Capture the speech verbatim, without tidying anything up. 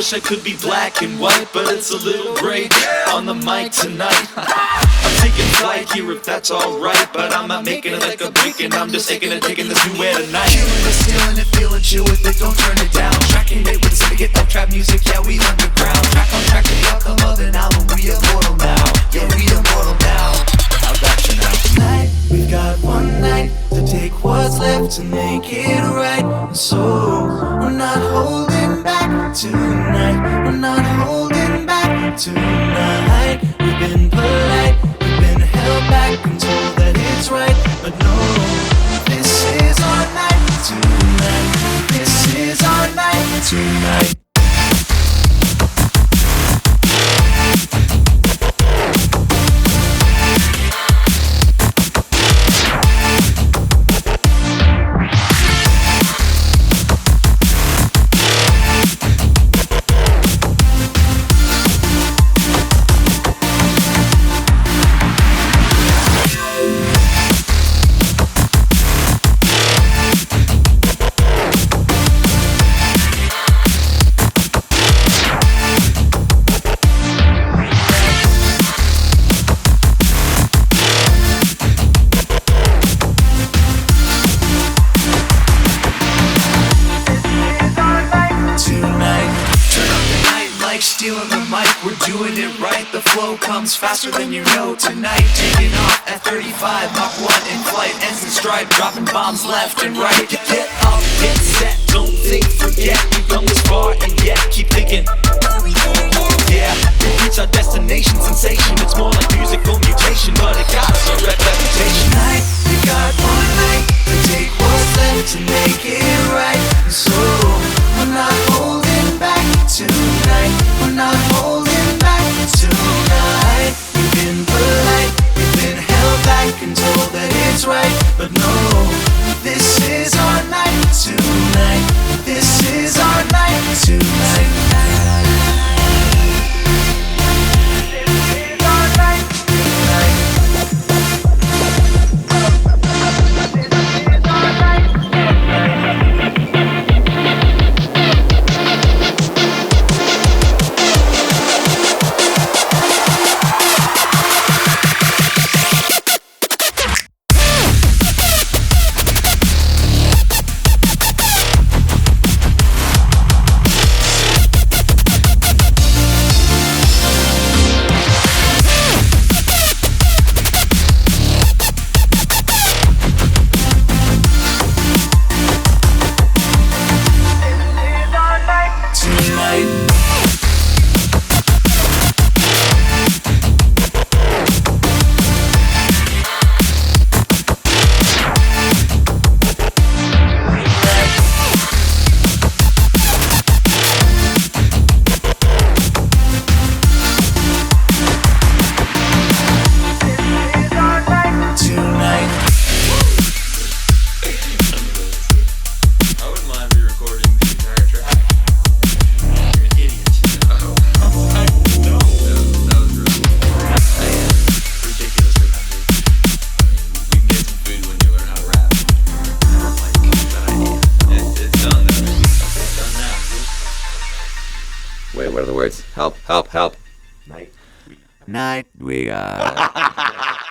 wish I could be black and white, but it's a little gray on the mic tonight. I'm taking flight here if that's alright, but I'm not making it like a beacon. I'm just taking it, taking this new air tonight. Feeling it, stealing it, feeling chill with it, don't turn it down. Tracking it with syndicate, no trap music, yeah, we underground. Track on track to the outcome of an album, we immortal now. Yeah, we immortal now. How's that you now? Tonight, we've got one night to take what's left to make it right. And so, we're not holding back tonight. We're not holding back tonight. We've been polite, we've been held back and told that it's right. But no, this is our night tonight. This is our night tonight. Stealing the mic, we're doing it right. The flow comes faster than you know tonight. Taking off at thirty-five, Mach one in flight, ends in stride, dropping bombs left and right. Get up, get set, don't think, forget. We've come this far and yet keep thinking. Yeah, we reach our destination, sensation. It's more like musical mutation, but it got us a reputation. Tonight, we got one night to take what's left to make it right. So, we're not holding back tonight. We're not holding back tonight. We've been polite, we've been held back and told that it's right. But no, this is our night tonight. This is our night tonight. Wait, what are the words? Help, help, help. Night. Night. We got.